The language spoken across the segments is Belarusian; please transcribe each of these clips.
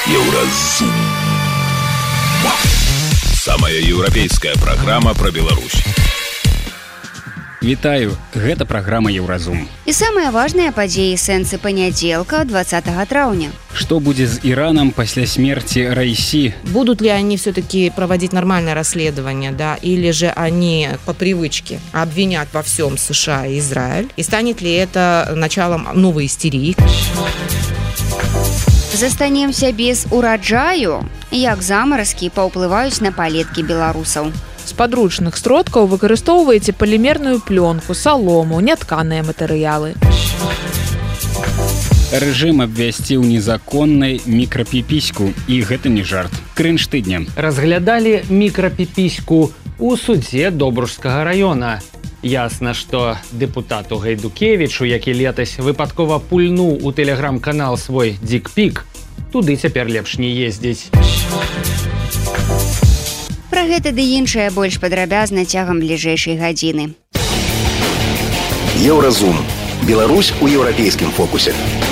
Еўразум. Самая еўрапейская праграма пра Беларусь. Вітаю, гэта праграма Еўразум. І самыя важныя падзеі сэнсы панядзелка 20 траўня. Что будет с Ираном после смерти Раиси? Будут ли они все-таки проводить нормальное расследование, да, или же они по привычке обвинят во всем США и Израиль? И станет ли это началом новой истерии? Застанемся без ураджаю, як замаразкі паўплываюць на палеткі беларусаў. З падручных сродкаў выкарыстоўваеце палімерную плёнку, салому, нятканыя матэрыялы. Рэжым абвясціў незаконнай мікрапіпіську, і гэта не жарт. Крынж тыдня. Разглядалі мікрапіпіську у судзе Добружскага раёна. Ясна, што дэпутату Гайдукевічу, які летась выпадкова пульнуў у тэлеграм-канал свой дикпік, туды цяпер лепш не ездзіць. Пра гэта ды іншае больш падрабязна цягам бліжэйшай гадзіны. Еўразум. Беларусь у еўрапейскім фокусе.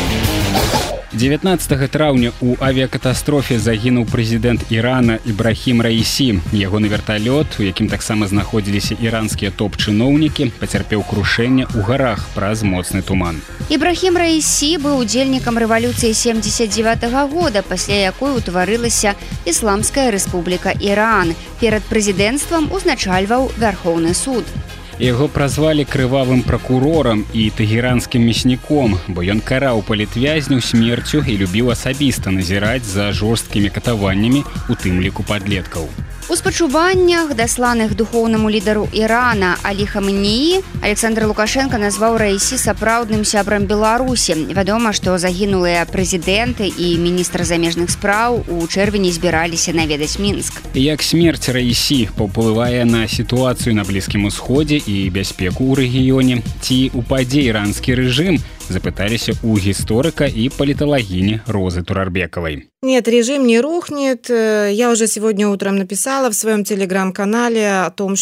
19 траўня у авіякатастрофе загінуў прэзідэнт Ірана Ібрахім Раісі. Ягоны верталёт, у якім таксама знаходзіліся іранскія топ-чыноўнікі, пацярпеў крушэнне ў гарах праз моцны туман. Ібрахім Раісі быў удзельнікам рэвалюцыі 79-го года, пасля якой утварылася Ісламская рэспубліка Іран. Перад прэзідэнцтвам узначальваў Вярхоўны суд. Яго празвалі крывавым пракурорам і тэгеранскім мясніком, бо ён караў палітвязняў смерцю і любіў асабіста назіраць за жорсткімі катаваннямі, у тым ліку падлеткаў. У спачуваннях, дасланых духоўнаму лідару Ірана Алі Хаменеі, Александр Лукашенко назваў Раісі сапраўдным сябрам Беларусі. Вядома, што загінулыя прэзідэнты і міністр замежных спраў у чэрвені збіраліся наведаць Мінск. Як смерць Раісі паўплывае на сітуацыю на Блізкім Усходзе і бяспеку ў рэгіёне, ці упадзе іранскі рэжым, запыталіся у гісторыка и политологини Розы Турарбековой. Нет, режим не рухнет. Я уже сегодня утром написала в своем телеграм-канале о том,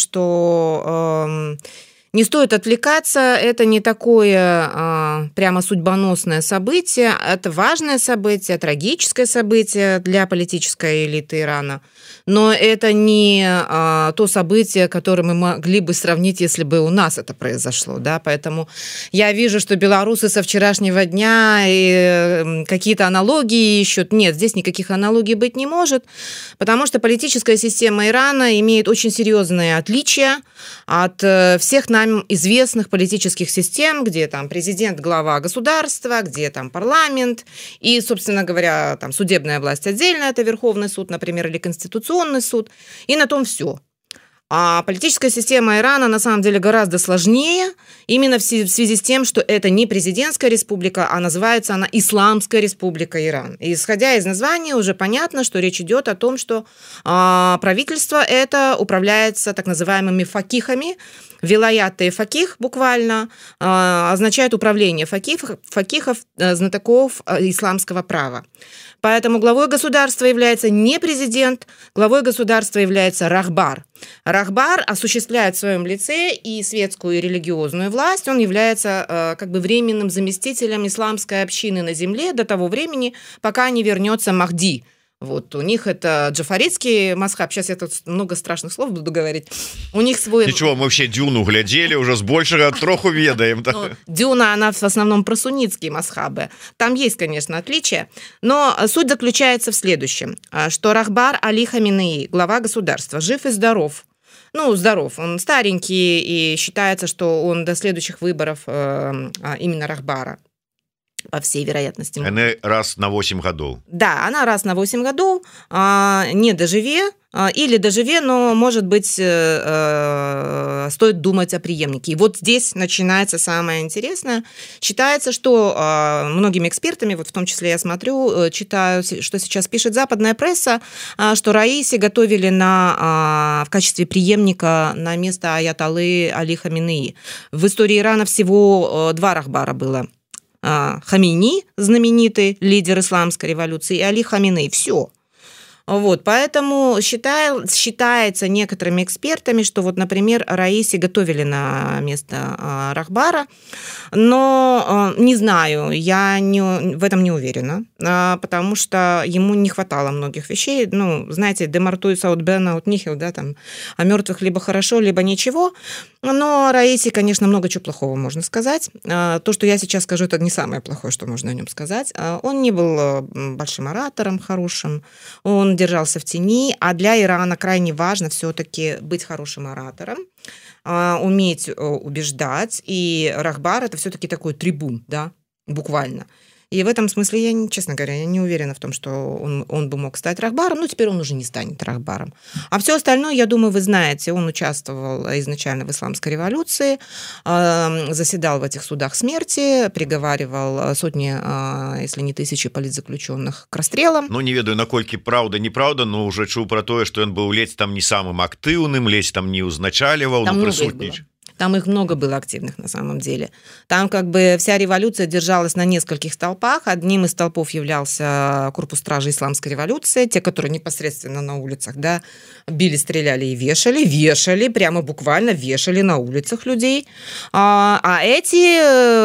что не стоит отвлекаться. Это не такое прямо судьбоносное событие. Это важное событие, трагическое событие для политической элиты Ирана. Но это не то событие, которое мы могли бы сравнить, если бы у нас это произошло. Да? Поэтому я вижу, что белорусы со вчерашнего дня и какие-то аналогии ищут. Нет, здесь никаких аналогий быть не может, потому что политическая система Ирана имеет очень серьезные отличия от всех нам известных политических систем, где там президент, глава государства, где там парламент и, собственно говоря, там судебная власть отдельно, это Верховный суд, например, или Конституционный суд, и на том все. А политическая система Ирана на самом деле гораздо сложнее, именно в связи с тем, что это не президентская республика, а называется она Исламская республика Иран. И исходя из названия уже понятно, что речь идет о том, что правительство это управляется так называемыми факихами. Вилаят и факих буквально означает управление факихов, знатоков исламского права. Поэтому главой государства является не президент, главой государства является рахбар. Рахбар осуществляет в своем лице и светскую, и религиозную власть. Он является как бы временным заместителем исламской общины на земле до того времени, пока не вернется Махди. Вот, у них это джафаритский мазхаб. Сейчас я тут много страшных слов буду говорить. У них свой... Ничего, мы вообще Дюну глядели, уже с большего троху ведаем. Ну, Дюна, она в основном про суннитские мазхабы. Там есть, конечно, отличия. Но суть заключается в следующем. Что Рахбар Али Хаменеи, глава государства, жив и здоров. Ну, здоров. Он старенький, и считается, что он до следующих выборов именно Рахбара, по всей вероятности. Она раз на 8 годов. Да, она раз на 8 годов, не доживе, или доживе, но, может быть, стоит думать о преемнике. И вот здесь начинается самое интересное. Считается, что многими экспертами, вот в том числе я смотрю, читаю, что сейчас пишет западная пресса, что Раиси готовили в качестве преемника на место аятоллы Али Хаменеи. В истории Ирана всего 2 рахбара было. Хамини, знаменитый лидер исламской революции, и Али Хаменеи. Все. Вот, поэтому считается некоторыми экспертами, что вот, например, Раиси готовили на место Рахбара, но не знаю, я в этом не уверена, потому что ему не хватало многих вещей. Ну, знаете, демартуй саутбена от нихил, да, там, о мертвых либо хорошо, либо ничего. Но Раиси, конечно, много чего плохого можно сказать. То, что я сейчас скажу, это не самое плохое, что можно о нем сказать. Он не был большим оратором, хорошим, он держался в тени, а для Ирана крайне важно все-таки быть хорошим оратором, уметь убеждать, и Рахбар – это все-таки такой трибун, да, буквально. И в этом смысле я, честно говоря, я не уверена в том, что он бы мог стать Рахбаром, но теперь он уже не станет Рахбаром. А все остальное, я думаю, вы знаете, он участвовал изначально в исламской революции, заседал в этих судах смерти, приговаривал сотни, если не тысячи политзаключенных к расстрелам. Ну, не ведаю, наколькі праўда, неправда, но уже чуў про тое, что ён быў ледзь там не самым актыўным, ледзь там не узначальваў, ну, прысутнічаў. Там их много было активных на самом деле. Там как бы вся революция держалась на нескольких столпах. Одним из столпов являлся корпус стражи исламской революции, те, которые непосредственно на улицах, да, били, стреляли и вешали, прямо буквально вешали на улицах людей. А эти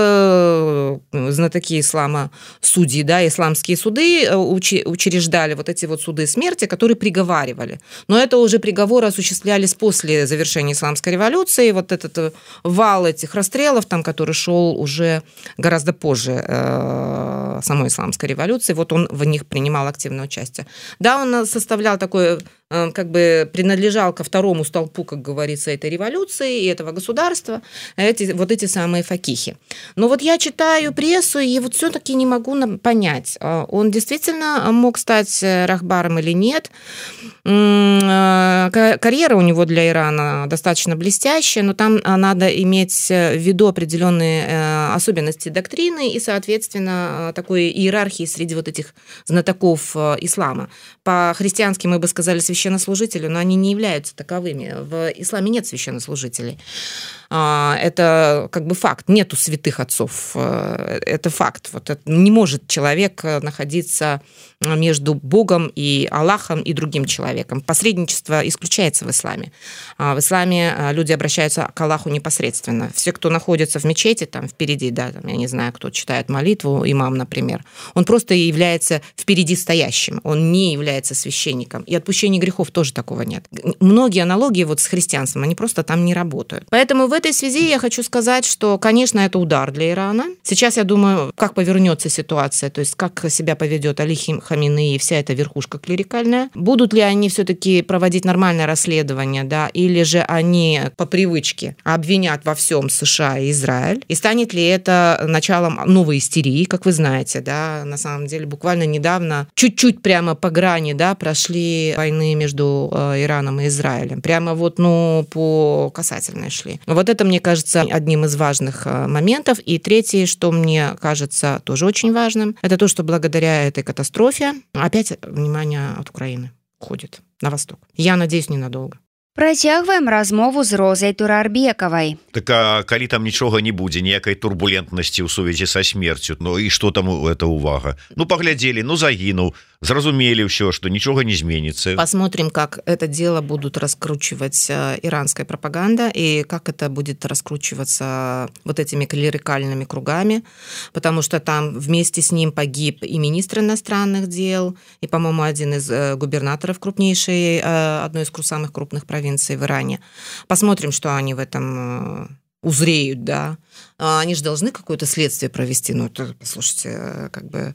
знатоки ислама судьи, да, исламские суды учреждали вот эти вот суды смерти, которые приговаривали. Но это уже приговоры осуществлялись после завершения исламской революции. Вот этот вал этих расстрелов, там, который шел уже гораздо позже самой исламской революции, вот он в них принимал активное участие. Да, он составлял такой, как бы принадлежал ко второму столпу, как говорится, этой революции и этого государства, вот эти самые факихи. Но вот я читаю прессу, и вот все-таки не могу понять, он действительно мог стать Рахбаром или нет. Карьера у него для Ирана достаточно блестящая, но там надо иметь в виду определенные особенности доктрины и, соответственно, такой иерархии среди вот этих знатоков ислама. По-христиански мы бы сказали священнослужители, но они не являются таковыми. В исламе нет священнослужителей. Это как бы факт. Нету святых отцов. Это факт. Вот это не может человек находиться между Богом и Аллахом и другим человеком. Посредничество исключается в исламе. В исламе люди обращаются к Аллаху непосредственно. Все, кто находится в мечети, там впереди, да, там, я не знаю, кто читает молитву, имам, например, он просто является впереди стоящим. Он не является священником. И отпущения грехов тоже такого нет. Многие аналогии вот с христианством, они просто там не работают. Поэтому в этой связи я хочу сказать, что, конечно, это удар для Ирана. Сейчас я думаю, как повернется ситуация, то есть как себя поведет Али Хаминеи и вся эта верхушка клерикальная. Будут ли они все-таки проводить нормальное расследование, да, или же они по привычке обвинят во всем США и Израиль? И станет ли это началом новой истерии, как вы знаете, да, на самом деле буквально недавно, чуть-чуть прямо по грани, да, прошли войны между Ираном и Израилем. Прямо вот, по касательной шли. Вот это, мне кажется, одним из важных моментов. И третье, что мне кажется тоже очень важным, это то, что благодаря этой катастрофе опять внимание от Украины уходит на восток. Я надеюсь, ненадолго. Працягваем размову з Розай Турарбекавай. Так а калі там нічога не будзе, ніякай турбулентнасці ў сувязі са смерцю, ну і што там это увага? Ну паглядзелі, ну загінуў, зразумелі ўсё, што нічога не зменится. Посмотрим, как это дело будут раскручивать иранская пропаганда и как это будет раскручиваться вот этими клерикальными кругами, потому что там вместе с ним погиб и министр иностранных дел, и, по-моему, один из губернаторов крупнейшей, одной из самых крупных провинций в Иране. Посмотрим, что они в этом узреют, да. Они же должны какое-то следствие провести. Ну, это, послушайте, как бы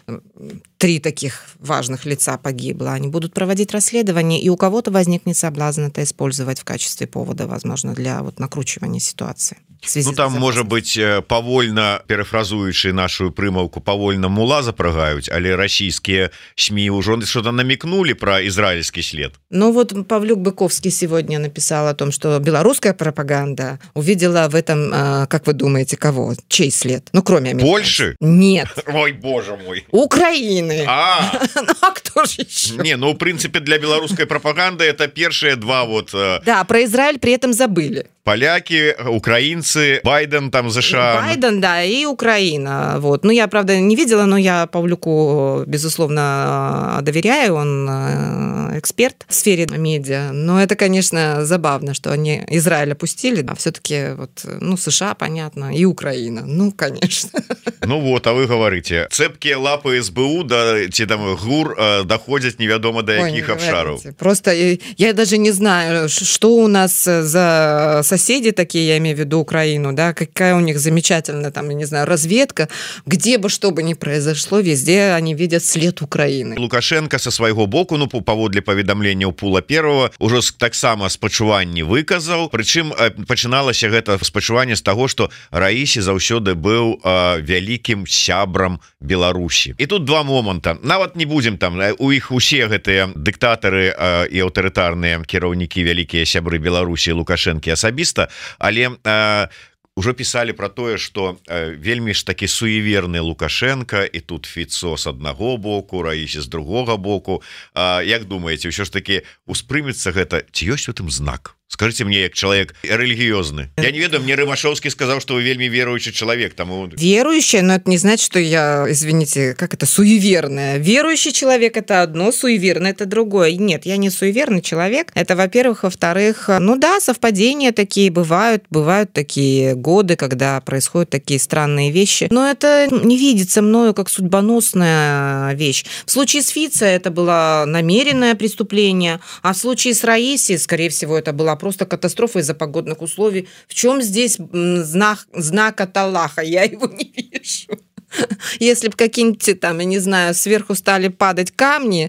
3 таких важных лица погибло. Они будут проводить расследование, и у кого-то возникнет соблазн это использовать в качестве повода, возможно, для вот накручивания ситуации. Ну, там, может быть, павольна, перефразуючи нашу прымаўку, павольна мула запрагаюць, але расійскія СМИ ўжо что-то намекнули про израильский след. Ну, вот Павлюк Быковский сегодня написал о том, что белорусская пропаганда увидела в этом, как вы думаете, кого? Чей след? Ну, кроме американцев. Больше? Нет. Ой, боже мой. Украины. Ну, а кто же еще? Не, ну, в принципе, для белорусской пропаганды это первые 2 вот... Да, про Израиль при этом забыли. поляки, украинцы, Байден там США. Байден, да, и Украина. Вот. Ну, я, правда, не видела, но я Павлюку, безусловно, доверяю. Он эксперт в сфере медиа. Но это, конечно, забавно, что они Израиль опустили. А все-таки вот, ну, США, понятно, и Украина. Ну, конечно. Ну вот, а вы говорите, цепкие лапы СБУ, да, те там ГУР доходят неведомо до каких обшаров. Просто я даже не знаю, что у нас за соседи такие, я имею в виду Украину, да, какая у них замечательная, там, я не знаю, разведка, где бы что бы ни произошло, везде они видят след Украины. Лукашенко со свайго боку, ну, паводле паведамлення Пула Первого, ужо таксама спачуванні выказаў, прычым пачыналася гэта спачуванне з таго, што Раісі заўсёды быў вялікім сябрам Беларусі. І тут два моманта. Нават не будзем там, у іх усе гэтыя дыктатары і аўтарытарныя кіраўнікі вялікія сябры Беларусі, Лукашэнкі асабіста, але уже писали про тое, что вельмі ж таки суеверны Лукашенко, и тут Фіцо с одного боку, Раісі с другого боку. Як думаете, ўсё ж таки успрымецца гэта, ці ёсць у тым знак? Скажите мне, як человек религиозный. Я не ведаю, мне Рымашовский сказал, что вы вельми верующий человек. Тому... Верующий, но это не значит, что я, извините, как это, суеверная. Верующий человек – это одно, суеверный – это другое. Нет, я не суеверный человек. Это, во-первых. Во-вторых, ну да, совпадения такие бывают. Бывают такие годы, когда происходят такие странные вещи. Но это не видится мною как судьбоносная вещь. В случае с Фицо это было намеренное преступление, а в случае с Раисей, скорее всего, это была просто катастрофа из-за погодных условий. В чем здесь знак от Аллаха? Я его не вижу. Если бы какие-нибудь там, я не знаю, сверху стали падать камни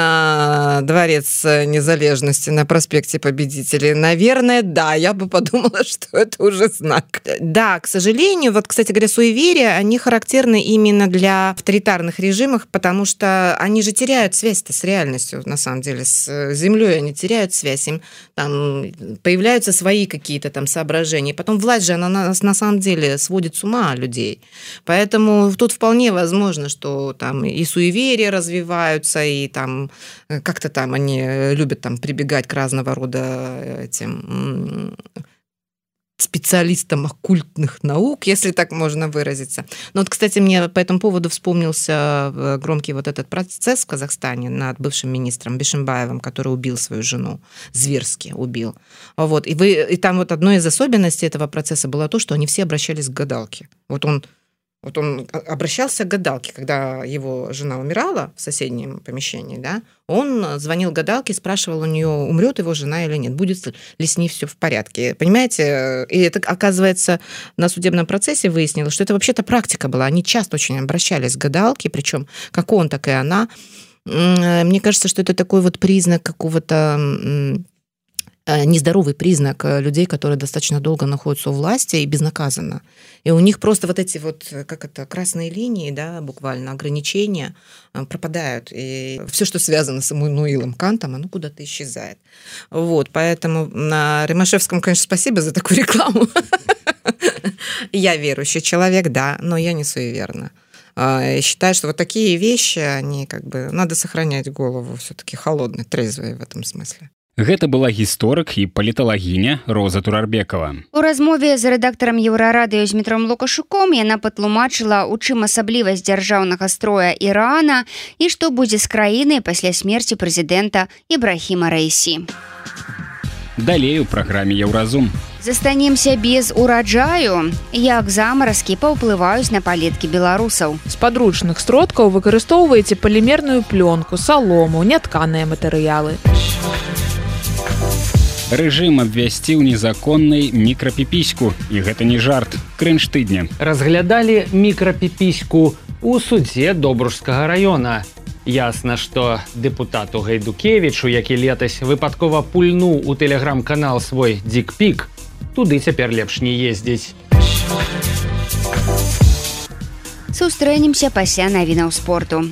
на Дворец Незалежности, на проспекте Победителей, наверное, да, я бы подумала, что это уже знак. Да, к сожалению, вот, кстати говоря, суеверия, они характерны именно для авторитарных режимов, потому что они же теряют связь-то с реальностью, на самом деле, с землей они теряют связь, им там появляются свои какие-то там соображения, потом власть же, она нас на самом деле сводит с ума людей, поэтому тут вполне возможно, что там и суеверия развиваются, и там как-то там они любят там прибегать к разного рода этим специалистам оккультных наук, если так можно выразиться. Но вот, кстати, мне по этому поводу вспомнился громкий вот этот процесс в Казахстане над бывшим министром Бишимбаевым, который убил свою жену, зверски убил. Вот. И там вот одной из особенностей этого процесса было то, что они все обращались к гадалке. Вот он обращался к гадалке, когда его жена умирала в соседнем помещении, да, он звонил гадалке, спрашивал у нее, умрет его жена или нет, будет ли с ней все в порядке. Понимаете? И это, оказывается, на судебном процессе выяснилось, что это вообще-то практика была. Они часто очень обращались к гадалке, причем как он, так и она. Мне кажется, что это такой вот признак какого-то... нездоровый признак людей, которые достаточно долго находятся у власти и безнаказанно. И у них просто вот эти вот, как это, красные линии, да, буквально, ограничения пропадают. И все, что связано с Иммануилом Кантом, оно куда-то исчезает. Вот, поэтому на Рымашевском, конечно, спасибо за такую рекламу. Я верующий человек, да, но я не суеверна. Я считаю, что вот такие вещи, они как бы... Надо сохранять голову все-таки холодной, трезвой в этом смысле. Гэта была гісторык і паліталагіня Роза Турарбекова. У размове з рэдактарам Еўрарадыё Змітром Лукашуком яна патлумачыла, у чым асаблівасць дзяржаўнага строя Ірана і што будзе з краінай пасля смерці прэзідэнта Ібрахіма Раісі. Далей у праграме Еўразум. Застанемся без ураджаю, як замаразкі паўплываюць на палеткі беларусаў. З падручных сродкаў выкарыстоўваеце палімерную плёнку, салому, нятканыя матэрыялы. Рэжым абвясціў незаконнай мікрапіпіську, і гэта не жарт. Крынж тыдня. Разглядалі мікрапіпіську у судзе Добружскага раёна. Ясна, што дэпутату Гайдукевічу, які летась выпадкова пульнуў у тэлеграм-канал свой дикпік, туды цяпер лепш не ездзіць. Сустрэнемся пасля навінаў спорту.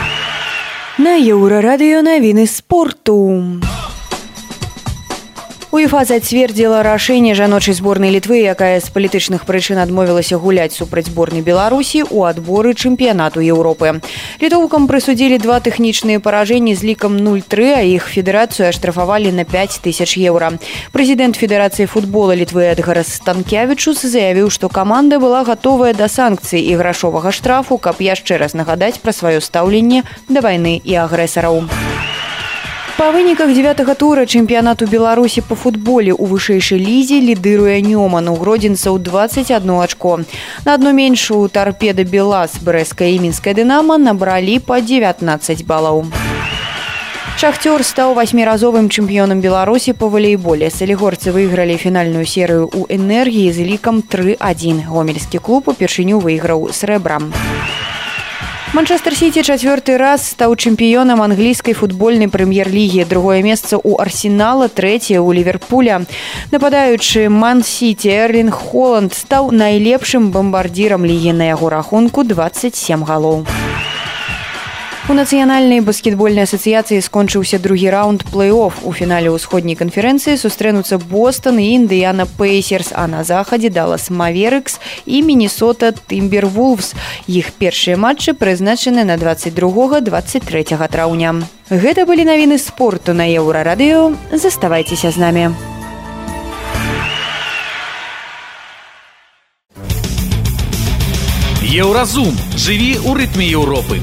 На Еўрарадыё навіны спорту. УЕФА зацвердзіла рашэнне жаночай зборнай Літвы, якая з палітычных прычын адмовілася гуляць супраць зборнай Беларусі ў адборы чэмпіянату Еўропы. Літоўкам прысудзілі 2 тэхнічныя паражэнні з лікам 0-3, а іх федэрацыю аштрафавалі на 5000 еўра. Прэзідэнт Федэрацыі футбола Літвы Эдгарас Станкявічус заявіў, што каманда была гатовая да санкцый і грашовага штрафу, каб яшчэ раз нагадаць пра сваё стаўленне да вайны і агрэсараў. Па выніках 9-го тура чэмпіянату Беларусі па футболе ў вышэйшай лізе лідыруе Нёман. У гродзенцаў 21 ачко. На адно менш у Тарпеда Белас, Брэстская і Мінская Дынамо набралі па 19 балаў. Шахтёр стаў 8-разовым чэмпіёнам Беларусі па валейболе. Салігорцы выйгралі фінальную серыю ў энергіі з лікам 3-1. Гомельскі клуб упершыню выйграў срэбрам. Манчестер Сіті 4-й раз стаў чэмпіёнам англійскай футбольнай прэм'ер-лігі. Другое месца ў Арсенала, 3-е ў Ліверпуля. Нападаючы Ман-Сіті Эрлінг Холанд стаў найлепшым бамбардзірам лігі, на яго рахунку 27 галоў. У Нацыянальнай баскетбольнай асацыяцыі скончыўся другі раунд плэй-офф. У фінале ўсходняй канферэнцыі сустрэнуцца Бостон і Індыяна Пейсерс, а на захадзе Даллас Маверыкс і Міннесота Тымбервулфс. Іх першыя матчы прызначаны на 22-23 траўня. Гэта былі навіны спорту на Еўрарадыё. Заставайцеся з намі. Еўразум. Жыві ў рытме Еўропы.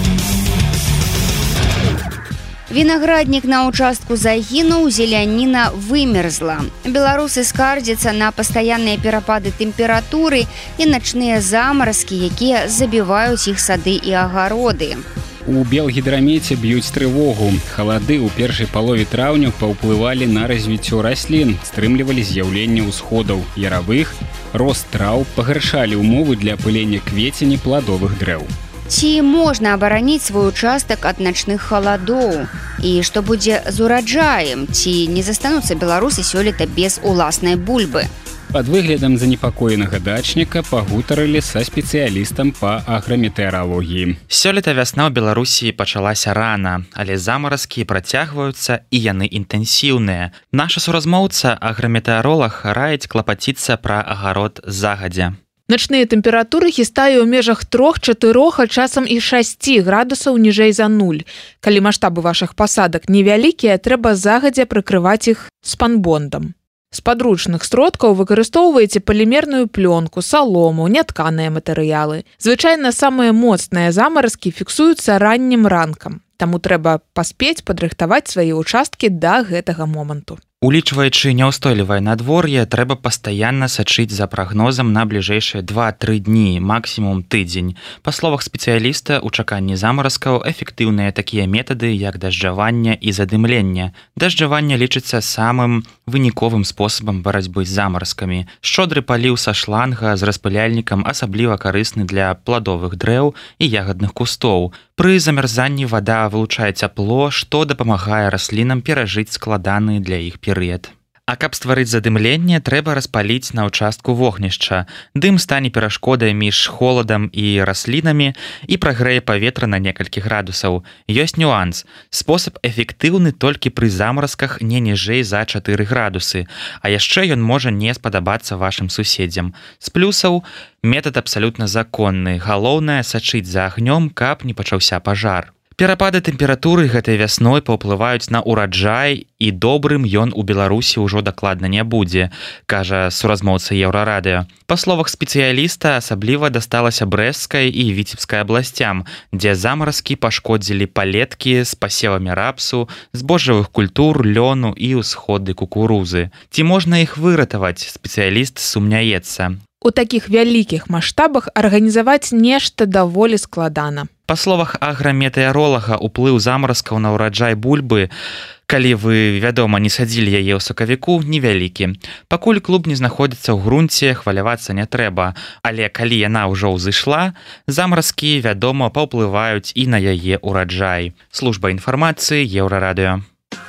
Вінаграднік на ўчастку загінуў, зеляніна вымерзла. Беларусы скардзяцца на пастаянныя перапады тэмпературы і начныя замаразкі, якія забіваюць іх сады і агароды. У Белгідрамеце б'юць трывогу. Халады ў першай палове траўня паўплывалі на развіццё раслін, стрымлівалі з'яўленне ўсходаў яравых, рост траў, пагаршалі ўмовы для апылення квецені пладовых дрэў. Ці можна абараніць свой участак ад начных халадоў? І што будзе з ураджаем? Ці не застануцца беларусы сёлета без уласнай бульбы? Пад выглядам занепакоенага дачніка пагутарылі са спецыялістам па аграметэаралогіі. Сёлета вясна ў Беларусі пачалася рана, але замаразкі працягваюцца і яны інтэнсіўныя. Наша суразмоўца, аграметэаролаг, раіць клапаціцца пра агарод загадзя. Начныя тэмпературы хістаю ў межах 3-4, а часам і 6 градусаў ніжэй за 0. Калі маштабы вашых пасадак невялікія, трэба загадзя прыкрываць іх спанбондам. З падручных сродкаў выкарыстоўваеце палімерную плёнку, салому, нятканыя матэрыялы. Звычайна самыя моцныя замаразкі фіксуюцца раннім ранкам, таму трэба паспець падрыхтаваць свае ўчасткі да гэтага моманту. Улічваючы няўстойлівае надвор'е, трэба пастаянна сачыць за прагнозам на бліжэйшыя 2-3 дні, максімум тыдзень. Па словах спецыяліста, у чаканні замаразкаў эфектыўныя такія метады, як дажджаванне і задымленне. Дажджаванне лічыцца самым выніковым спосабам барацьбы з замаразкамі. Шчодры паліў са шланга з распыляльнікам асабліва карысны для пладовых дрэў і ягадных кустоў. Пры замярзанні вада вылучае цяпло, што дапамагае раслінам перажыць складаны для іх перыяд. А каб стварыць задымленне, трэба распаліць на ўчастку вогнішча. Дым стане перашкодай між холадам і раслінамі і прагрэе паветра на некалькі градусаў. Ёсць нюанс. Спосаб эфектыўны толькі пры замаразках не ніжэй за 4 градусы, а яшчэ ён можа не спадабацца вашым суседзям. З плюсаў, метад абсалютна законны. Галоўнае сачыць за агнём, каб не пачаўся пажар. Перапады тэмпературы гэтай вясной паўплываюць на ураджай, і добрым ён у Беларусі ўжо дакладна не будзе, кажа суразмоўца Еўрарадыё. Па словах спецыяліста, асабліва дасталася Брэсцкай і Віцебскай абласцям, дзе замаразкі пашкодзілі палеткі з пасевамі рапсу, збожжавых культур, лёну і ўсходы кукурузы. Ці можна іх выратаваць, спецыяліст сумняецца. У такіх вялікіх маштабах арганізаваць нешта даволі складана. Па словах аграметэаролага, уплыў замаразкаў на ўраджай бульбы, калі вы, вядома, не садзілі яе ў сакавіку, невялікі. Пакуль клуб не знаходзіцца ў грунце, хвалявацца не трэба, але калі яна ўжо ўзышла, замаразкі, вядома, паўплываюць і на яе ўраджай. Служба інфармацыі Еўрарадыё.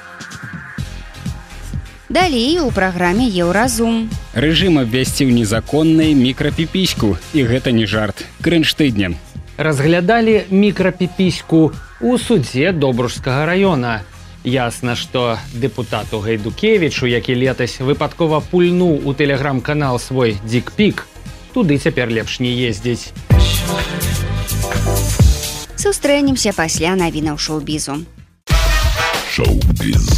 Далей у праграме Еўразум. Рэжым абвясціў незаконнай мікрапіпіську, і гэта не жарт. Крынж тыдня. Разглядалі мікрапіпіську ў судзе Добружскага раёна. Ясна, што дэпутату Гайдукевічу, які летась выпадкова пульнуў у тэлеграм-канал свой дикпік, туды цяпер лепш не ездзіць. Сустрэнемся пасля навінаў шоу-бізу. Шоу-біз.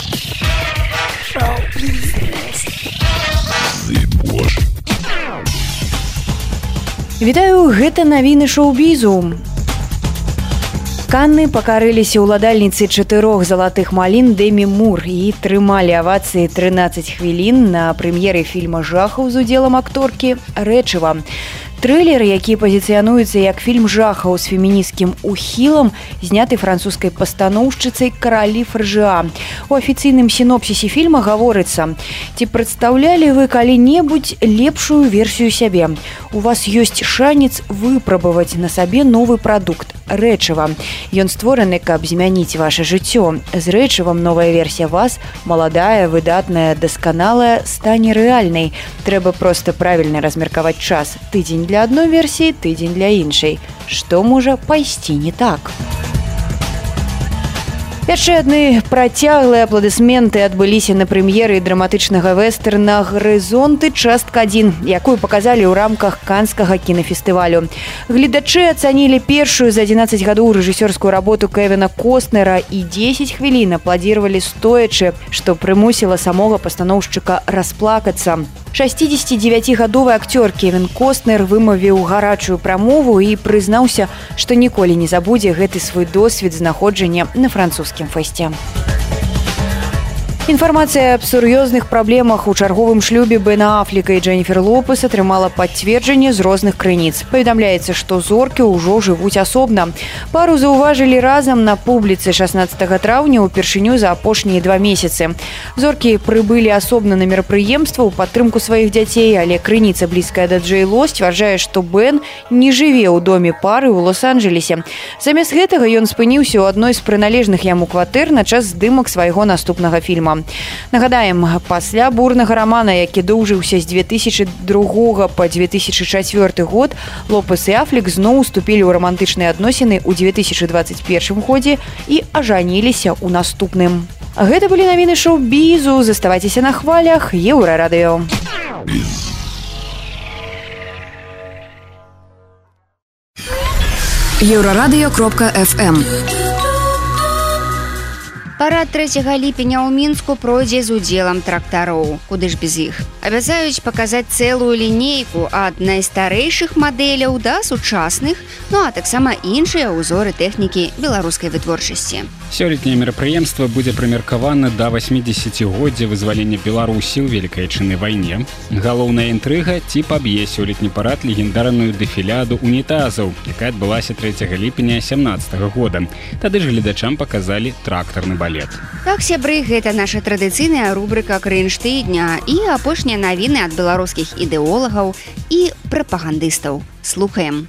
Вітаю, гэта навіны шоу-бізу. Канны пакарыліся ўладальніцы 4 залатых малін Дэмі Мур і трымалі авацыі 13 хвілін на прэм'еры фільма жахаў з удзелам акторкі Рэчыва. Трэйлер, які пазіцыянуецца як фільм жахаў з фемінісцкім ухілам, зняты французскай пастаноўшчыцай Каралі Фаржыа. У афіцыйным сінопсісе фільма гаворыцца: ці прадстаўлялі вы калі-небудзь лепшую версію сябе? У вас ёсць шанец выпрабаваць на сабе новы прадукт Рэчыва. Ён створаны, каб змяніць ваше жыццё. З Рэчывам новая версія вас, маладая, выдатная, дасканалая, стане рэальнай. Трэба проста правільна размеркаваць час. Тыдзень для адной версіі, тыдзень для іншай. Што можа пайсці не так? Яшчэ адны працяглыя апладысменты адбыліся на прэм'еры драматычнага вэстэрна «Гарызонты. Частка 1», якую паказалі ў рамках канскага кінафестывалю. Гледачы ацанілі першую за 11 гадоў рэжысёрскую работу Кевіна Костнера і 10 хвілін апладзіравалі стоячы, што прымусіла самога пастаноўшчыка расплакацца. 69-гадовы акцёр Кевін Костнер вымавіў гарачую прамову і прызнаўся, што ніколі не забудзе гэты свой досвед знаходжання на французскім фэсце. Інфармацыя аб сур'ёзных праблемах у чарговым шлюбе Бена Афлека і Дженніфер Лопес атрымала пацверджанне з розных крыніц. Паведамляецца, што зоркі ўжо жывуць асобна. Пару заўважылі разам на публіцы 16 траўня ўпершыню за апошнія 2 месяцы. Зоркі прыбылі асобна на мерапрыемства ў падтрымку сваіх дзяцей, але крыніца, блізкая да Джей-Ло, сцвярджае, што Бен не жыве ў доме пары ў Лос-Анджелесе. Замест гэтага ён спыніўся ў адной з прыналежных яму кватэр на час здымак свайго наступнага фільма. Нагадаем, пасля бурнага рамана, які доўжыўся з 2002 па 2004 год, Лопес і Афлек зноў уступілі ў рамантычныя адносіны ў 2021 годзе і ажаніліся ў наступным. Гэта былі навіны шоу-бізу. Заставайцеся на хвалях Еўрарадыё. Еўрарадыё.фм. Парад 3 ліпеня ў Мінску пройдзе з удзелам трактароў. Куды ж без іх? Абяцаюць паказаць цэлую лінейку ад найстарэйшых мадэляў да сучасных, ну а таксама іншыя ўзоры тэхнікі беларускай вытворчасці. Сёлетняе мерапрыемства будзе прымеркавана да 80годдзя вызвалення Беларусі ў Вялікай Айчыннай вайне. Галоўная інтрыга, ці паб'е сёлетні парад легендарную дэфіляду унітазаў, якая адбылася 3 ліпеня 2017 года. Тады ж гледачам паказалі трактарны балет. Так, сябры, гэта наша традыцыйная рубрыка «Крынж тыдня» і апошнія навіны ад беларускіх ідэолагаў і прапагандыстаў. Слухаем.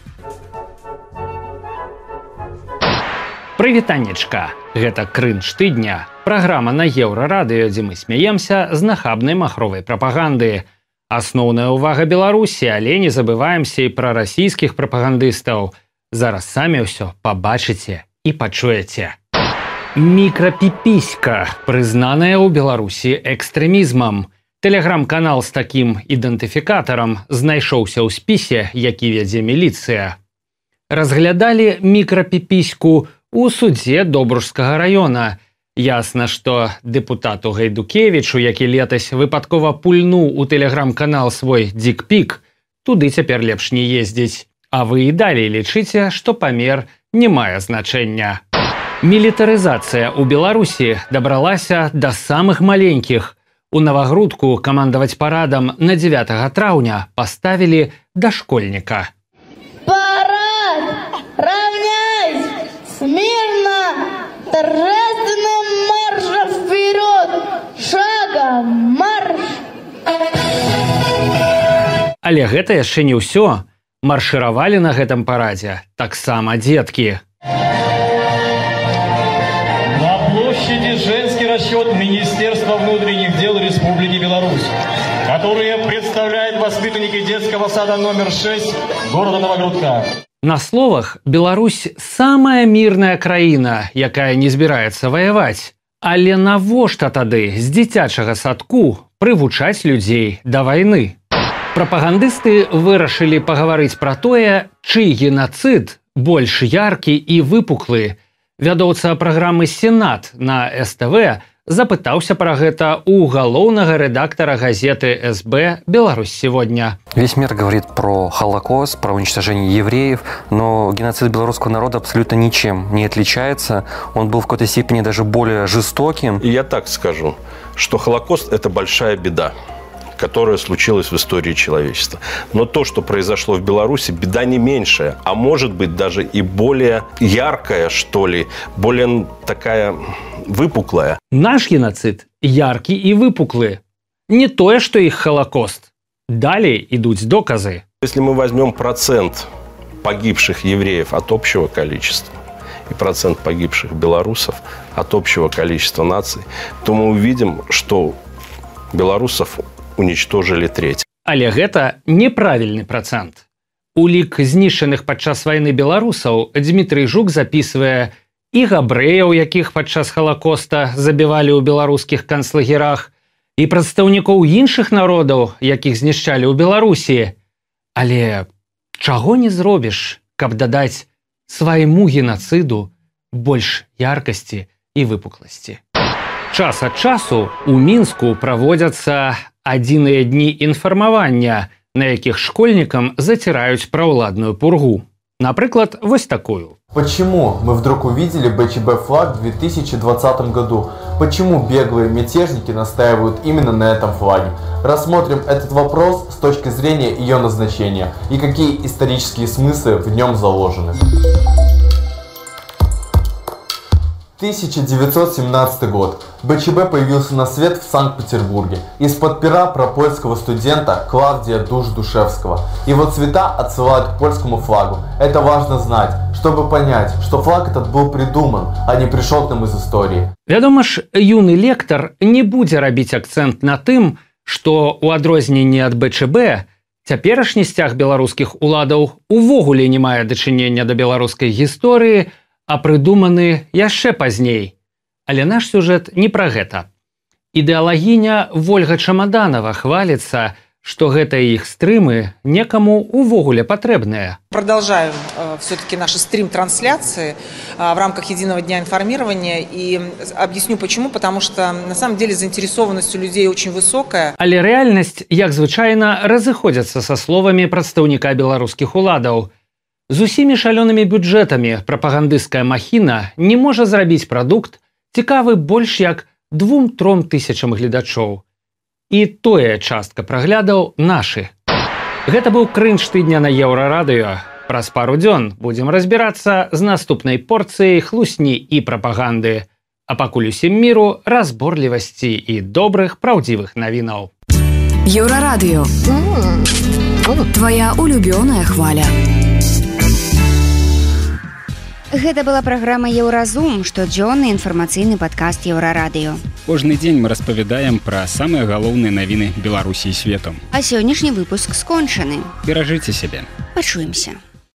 Прывітаннечка! Гэта «Крынж тыдня», праграма на Еўрарадыё, дзе мы смяемся з нахабнай махровай прапаганды. Асноўная ўвага Беларусі, але не забываемся і пра расійскіх прапагандыстаў. Зараз самі ўсё пабачыце і пачуеце. Мікрапіпіська, прызнаная ў Беларусі экстрэмізмам. Тэлеграм-канал з такім ідэнтыфікатарам знайшоўся ў спісе, які вядзе міліцыя. Разглядалі мікрапіпіську у судзе Добружскага раёна. Ясна, што дэпутату Гайдукевічу, які летась выпадкова пульнуў у тэлеграм-канал свой дикпік, туды цяпер лепш не ездзіць. А вы і далей лічыце, што памер не мае значэння. Мілітарызацыя ў Беларусі дабралася да самых маленькіх. У Навагрудку камандаваць парадам на 9 траўня паставілі дашкольніка. Парад! Равняйсь! Смирно! Торжественным маршем вперед! Шагом марш! Але гэта яшчэ не ўсё. Маршыравалі на гэтым парадзе таксама дзеткі. На площади женский расчет Министерства внутренних дел Республики Беларусь, которые представляют воспитанники детского сада номер 6 города Новогрудка. На словах Беларусь самая мірная краіна, якая не збіраецца ваяваць. Але навошта тады з дзіцячага садку прывучаць людзей да вайны? Прапагандысты вырашылі пагаварыць пра тое, чый генацыд больш яркі і выпуклы. Вядоўца праграмы «Сенат» на СТВ запытаўся пра гэта у галоўнага рэдактара газеты СБ «Беларусь сегодня». Весь мир говорит про Холокост, про уничтожение евреев, но геноцид белорусского народа абсолютно ничем не отличается. Он был в какой-то степени даже более жестоким. И я так скажу, что Холокост – это большая беда, которая случилась в истории человечества. Но то, что произошло в Беларуси, беда не меньшая, а может быть даже и более яркая, что ли, более такая выпуклая. Наш геноцид яркий и выпуклый. Не то, что их Холокост. Далее идут доказы. Если мы возьмем процент погибших евреев от общего количества и процент погибших белорусов от общего количества наций, то мы увидим, что белорусов уничтожили треть. Але гэта неправільны працэнт. У лік знішчаных падчас вайны беларусаў Дмітрый Жук запісвае і габрэяў, якіх падчас Холокоста забівалі ў беларускіх канцлагерах, і прадстаўнікоў іншых народаў, якіх знішчалі ў Беларусі. Але чаго не зробіш, каб дадаць свайму генацыду больш яркасці і выпукласці? Час ад часу у Мінску праводзяцца адзіныя дні інфармавання, на якіх школьнікам заціраюць праўладную пургу. Напрыклад, вось такую. Почему мы вдруг увидели БЧБ флаг в 2020 году? Почему беглые мятежники настаивают именно на этом флаге? Рассмотрим этот вопрос с точки зрения ее назначения и какие исторические смыслы в нем заложены. 1917 год. БЧБ появился на свет в Санкт-Петербурге из-под пера пропольского студента Клавдия Душ-Душевского. Его цвета отсылают к польскому флагу. Это важно знать, чтобы понять, что флаг этот был придуман, а не пришел к нам из истории. Вядома ж, юны лектар не будзе рабіць акцэнт на тым, што у адрозненні ад БЧБ цяперашні сцяг беларускіх уладаў увогуле не мае дачынення да беларускай гісторыі, а прыдуманы яшчэ пазней. Але наш сюжэт не пра гэта. Ідэалагіня Вольга Чамаданова хваліцца, што гэтыя іх стрымы некаму увогуле патрэбныя. Продолжаем все-таки наши стрим-трансляции в рамках Единого дня информирования. И объясню почему. Потому что на самом деле заинтересованность у людей очень высокая. Але рэальнасць, як звычайна, разыходзяцца са словамі прадстаўніка беларускіх уладаў. З усімі шалёнымі бюджэтамі прапагандысцкая махіна не можа зрабіць прадукт, цікавы больш як 2-3 тысячам гледачоў. І тое частка праглядаў нашы. Гэта быў крынж тыдня на Еўрарадыё. Праз пару дзён будзем разбірацца з наступнай порцыяй хлусні і прапаганды. А пакуль усім міру, разборлівасці і добрых, праўдзівых навінаў. Еўрарадыё. Твоя улюбёная хваля. Гэта была праграма «Еўразум», штодзённы інфармацыйны падкаст Еўрарадыё. Кожны дзень мы распавядаем пра самыя галоўныя навіны Беларусі і свету. А сённяшні выпуск скончаны. Беражыце сябе. Пачуемся.